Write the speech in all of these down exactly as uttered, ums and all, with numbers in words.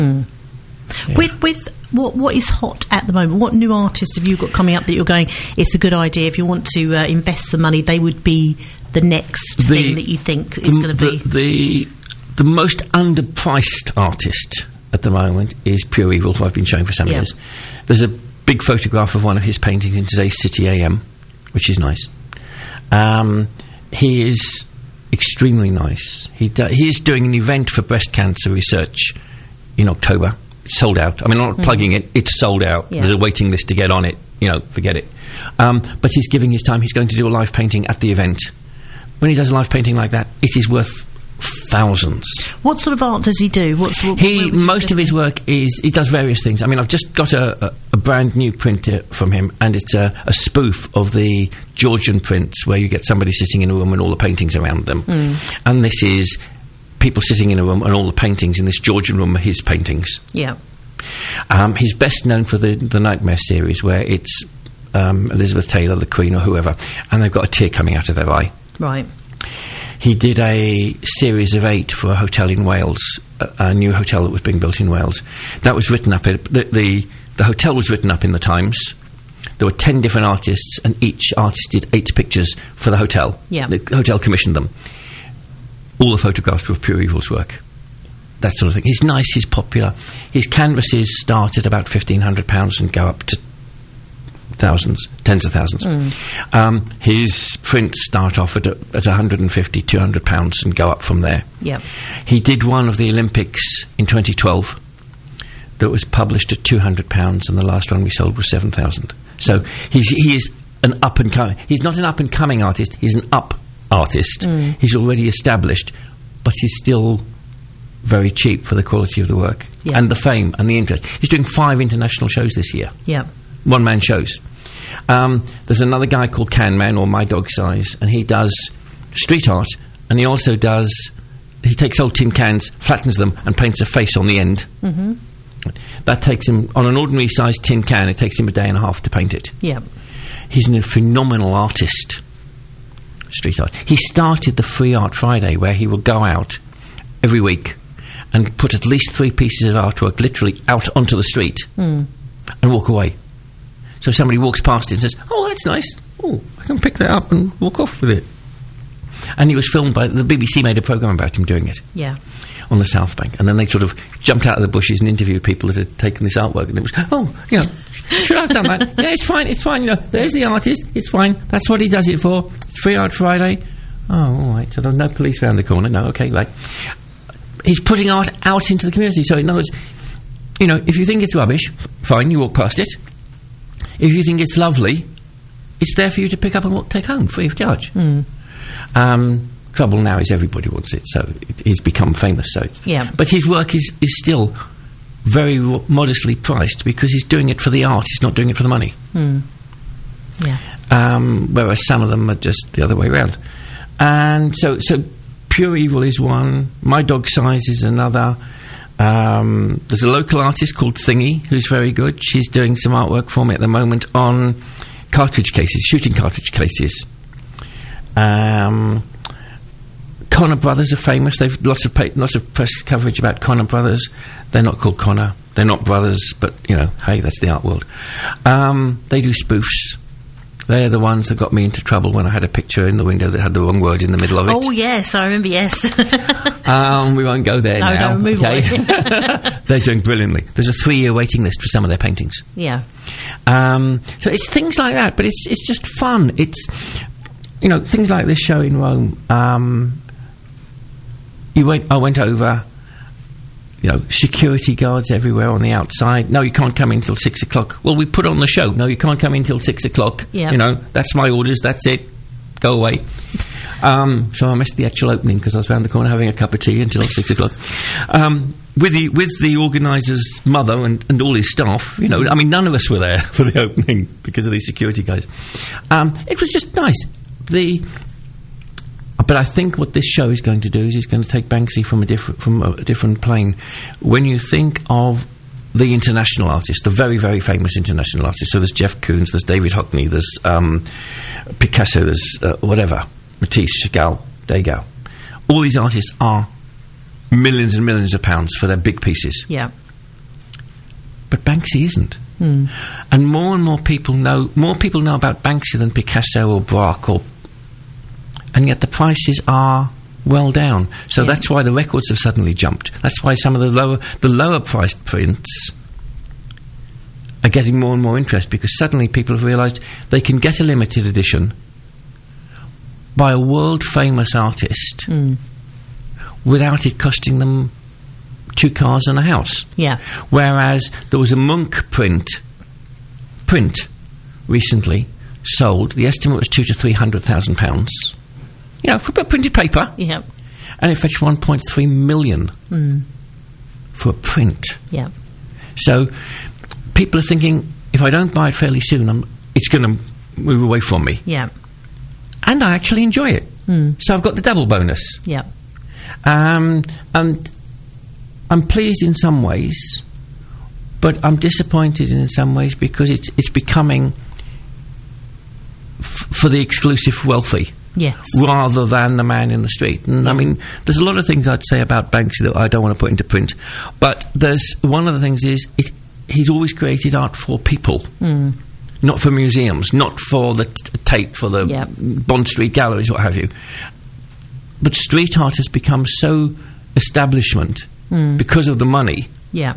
Mm. Yeah. With with what what is hot at the moment? What new artists have you got coming up that you're going, it's a good idea, if you want to uh, invest some money, they would be the next the, thing that you think is going to be? The, the, the most underpriced artist at the moment is Pure Evil, who I've been showing for some yeah. years. There's a big photograph of one of his paintings in today's City A M, which is nice. Um, he is extremely nice. He do, he is doing an event for breast cancer research in October. It's sold out. I mean, I'm not mm. plugging it. It's sold out. Yeah. There's a waiting list to get on it. You know, forget it. Um, but he's giving his time. He's going to do a live painting at the event. When he does a live painting like that, it is worth thousands. What sort of art does he do? What's what, he? Most of his work is he does various things. I mean, I've just got a, a, a brand new print from him, and it's a, a spoof of the Georgian prints, where you get somebody sitting in a room and all the paintings around them. Mm. And this is people sitting in a room and all the paintings in this Georgian room are his paintings. Yeah. Um, he's best known for the the Nightmare series, where it's um, Elizabeth Taylor, the Queen, or whoever, and they've got a tear coming out of their eye. Right. He did a series of eight for a hotel in Wales, a, a new hotel that was being built in Wales. That was written up, in, the, the, the hotel was written up in the Times. There were ten different artists, and each artist did eight pictures for the hotel. Yeah. The hotel commissioned them. All the photographs were of Pure Evil's work. That sort of thing. He's nice, he's popular. His canvases start at about fifteen hundred pounds and go up to thousands, tens of thousands. Mm. Um, his prints start off at, a, at one hundred fifty, two hundred pounds and go up from there. Yep. He did one of the Olympics in twenty twelve that was published at two hundred pounds, and the last one we sold was seven thousand. So he's, he is an up-and-coming... He's not an up-and-coming artist, he's an up artist. Mm. He's already established, but he's still very cheap for the quality of the work. Yep. And the fame and the interest. He's doing five international shows this year. Yeah. One-man shows. Um, there's another guy called Can Man, or My Dog Size, and he does street art, and he also does... He takes old tin cans, flattens them, and paints a face on the end. Mm-hmm. That takes him... On an ordinary-sized tin can, it takes him a day and a half to paint it. Yeah. He's a phenomenal artist. Street art. He started the Free Art Friday, where he will go out every week and put at least three pieces of artwork literally out onto the street mm. and walk away. So somebody walks past it and says, "Oh, that's nice. Oh, I can pick that up and walk off with it." And he was filmed by... The B B C made a programme about him doing it. Yeah. On the South Bank. And then they sort of jumped out of the bushes and interviewed people that had taken this artwork, and it was, "Oh, you know, should I have done that? Yeah, it's fine, it's fine, you know, there's the artist, it's fine, that's what he does it for. It's Free Art Friday." Oh, all right, so there's no police around the corner. No, okay, right. He's putting art out into the community. So in other words, you know, if you think it's rubbish, fine, you walk past it. If you think it's lovely, it's there for you to pick up and walk, take home, free of charge. Mm. Um... Trouble now is everybody wants it, so it, he's become famous. So, it's, yeah. But his work is, is still very ro- modestly priced, because he's doing it for the art. He's not doing it for the money. Mm. Yeah. Um, whereas some of them are just the other way around. And so, so Pure Evil is one. My Dog Size is another. Um, there's a local artist called Thingy who's very good. She's doing some artwork for me at the moment on cartridge cases, shooting cartridge cases. Um. Connor Brothers are famous. They've lots of pa- lots of press coverage about Connor Brothers. They're not called Connor. They're not brothers, but you know, hey, that's the art world. Um, they do spoofs. They're the ones that got me into trouble when I had a picture in the window that had the wrong word in the middle of it. Oh yes, I remember. Yes. um, we won't go there no, now. No, move okay. away. They're doing brilliantly. There's a three-year waiting list for some of their paintings. Yeah. Um, so it's things like that, but it's it's just fun. It's, you know, things like this show in Rome. Um, You went. I went over. You know, security guards everywhere on the outside. No, you can't come in till six o'clock. Well, we put on the show. No, you can't come in till six o'clock. Yeah. You know, that's my orders. That's it. Go away. um, so I missed the actual opening because I was round the corner having a cup of tea until six o'clock. Um, with the with the organiser's mother and, and all his staff. You know, I mean, none of us were there for the opening because of these security guys. Um, it was just nice. The But I think what this show is going to do is it's going to take Banksy from a different from a different plane. When you think of the international artists, the very, very famous international artists, so there's Jeff Koons, there's David Hockney, there's um, Picasso, there's uh, whatever, Matisse, Chagall, Degas. All these artists are millions and millions of pounds for their big pieces. Yeah. but Banksy isn't. Mm. And more and more people know, more people know about Banksy than Picasso or Braque, or, and yet the prices are well down. So yeah. that's why the records have suddenly jumped. That's why some of the lower, the lower priced prints are getting more and more interest, because suddenly people have realised they can get a limited edition by a world famous artist mm. without it costing them two cars and a house. Yeah. Whereas there was a Munch print print recently sold. The estimate was two to three hundred thousand pounds. You know, for a printed paper. Yeah. And it fetched one point three million mm. for a print. Yeah. So people are thinking, if I don't buy it fairly soon, I'm, it's going to move away from me. Yeah. And I actually enjoy it. Mm. So I've got the double bonus. Yeah. Um, and I'm pleased in some ways, but I'm disappointed in some ways, because it's it's becoming f- for the exclusive wealthy. Yes. Rather than the man in the street. And I mean, there's a lot of things I'd say about Banksy that I don't want to put into print, but there's one of the things is it, he's always created art for people. Mm. Not for museums, not for the t- Tate, for the yep. Bond Street galleries, what have you. But street art has become so establishment mm. because of the money, yeah,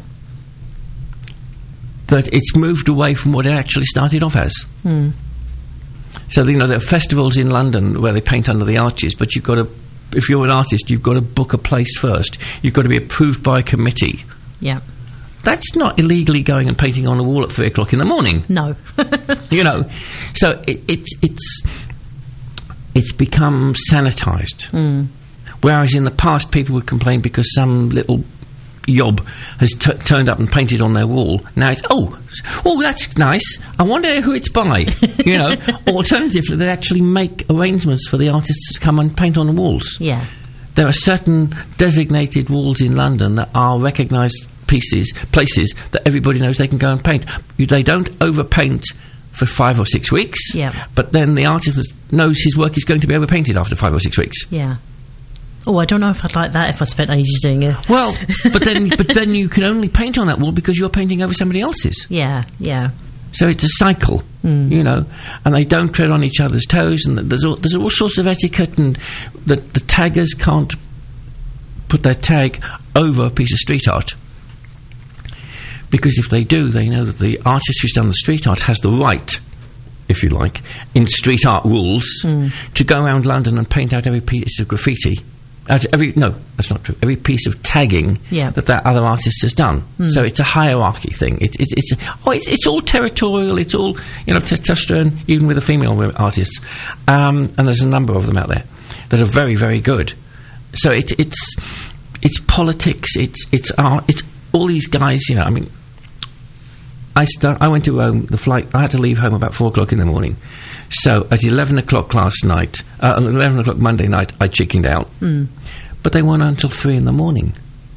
that it's moved away from what it actually started off as. Mm. So, you know, there are festivals in London where they paint under the arches, but you've got to, if you're an artist, you've got to book a place first. You've got to be approved by a committee. Yeah. That's not illegally going and painting on a wall at three o'clock in the morning. No. You know, so it, it's it's it's become sanitised. Mm. Whereas in the past, people would complain because some little yob has t- turned up and painted on their wall. Now it's, oh, oh, that's nice. I wonder who it's by. You know, alternatively, they actually make arrangements for the artists to come and paint on the walls. Yeah. There are certain designated walls in London that are recognised pieces, places that everybody knows they can go and paint. You, they don't overpaint for five or six weeks, yeah. but then the artist knows his work is going to be overpainted after five or six weeks. Yeah. Oh, I don't know if I'd like that if I spent ages doing it. Well, but then but then you can only paint on that wall because you're painting over somebody else's. Yeah, yeah. So it's a cycle, mm. you know, and they don't tread on each other's toes, and there's all, there's all sorts of etiquette, and the, the taggers can't put their tag over a piece of street art. Because if they do, they know that the artist who's done the street art has the right, if you like, in street art rules, mm. to go around London and paint out every piece of graffiti. Out every no, that's not true. Every piece of tagging yeah. that that other artist has done. Mm. So it's a hierarchy thing. It's it's it's oh, it's, it's all territorial. It's all, you know, testosterone, even with the female artists. Um, and there's a number of them out there that are very very good. So it's it's it's politics. It's it's art. It's all these guys. You know, I mean. I start, I went to Rome, the flight, I had to leave home about four o'clock in the morning. So at eleven o'clock last night, uh, eleven o'clock Monday night, I chickened out. Mm. But they weren't until three in the morning.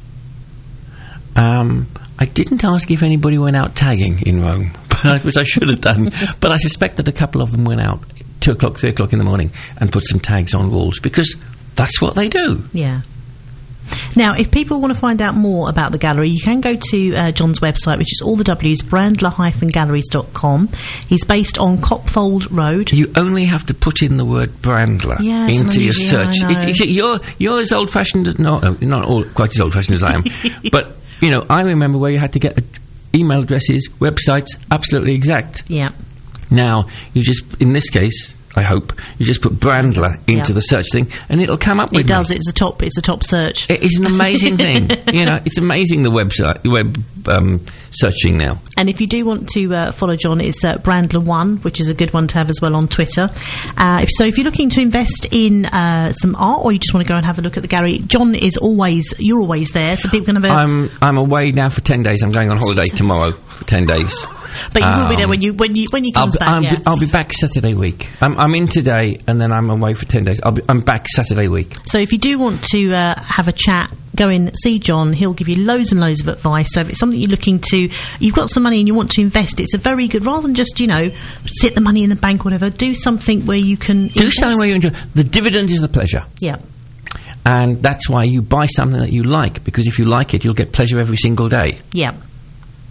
Um, I didn't ask if anybody went out tagging in Rome, which I should have done. But I suspect that a couple of them went out two o'clock, three o'clock in the morning and put some tags on walls, because that's what they do. Yeah. Now, if people want to find out more about the gallery, you can go to uh, John's website, which is all the W's, brandler dash galleries dot com. He's based on Copfold Road. You only have to put in the word Brandler yeah, into your search. Yeah, it, it, you're, you're as old-fashioned as... No, no, not all, quite as old-fashioned as I am. But, you know, I remember where you had to get email addresses, websites, absolutely exact. Yeah. Now, you just, in this case... I hope you just put Brandler into yeah. the search thing, and it'll come up with it. Does me. it's a top? It's a top search. It is an amazing thing. You know, it's amazing the website web um, searching now. And if you do want to uh, follow John, it's uh, Brandler One, which is a good one to have as well on Twitter. Uh, if, so, if you're looking to invest in uh, some art, or you just want to go and have a look at the gallery, John is always you're always there. So people can have a. I'm I'm away now for ten days. I'm going on holiday tomorrow for ten days. But you um, will be there when you when you when you comes I'll be, back. I'll, yeah. be, I'll be back Saturday week. I'm, I'm in today, and then I'm away for ten days. I'll be, I'm back Saturday week. So if you do want to uh, have a chat, go in, see John. He'll give you loads and loads of advice. So if it's something you're looking to, you've got some money and you want to invest, it's a very good, rather than just, you know, sit the money in the bank or whatever, do something where you can Do invest. something where you enjoy. The dividend is the pleasure. Yeah. And that's why you buy something that you like, because if you like it, you'll get pleasure every single day. Yeah.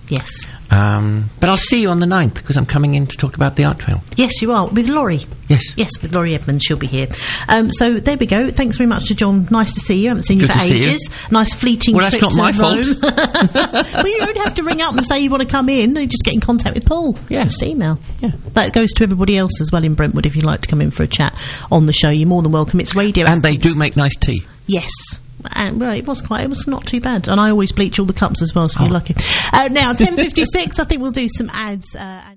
Yes. Um, but I'll see you on the ninth, because I'm coming in to talk about the Art Trail. Yes, you are, with Laurie. Yes. Yes, with Laurie Edmonds. She'll be here. Um, so there we go. Thanks very much to John. Nice to see you. I haven't seen you Good for to see ages. You. Nice fleeting well, trip that's not to my Rome. fault. Well, you don't have to ring up and say you want to come in. You just get in contact with Paul. Yeah. Just email. Yeah. That goes to everybody else as well in Brentwood. If you'd like to come in for a chat on the show, you're more than welcome. It's radio. And they do make nice tea. Yes. And, well, it was quite, it was not too bad. And I always bleach all the cups as well, so oh. you're lucky. Uh, now, ten fifty-six, I think we'll do some ads. Uh,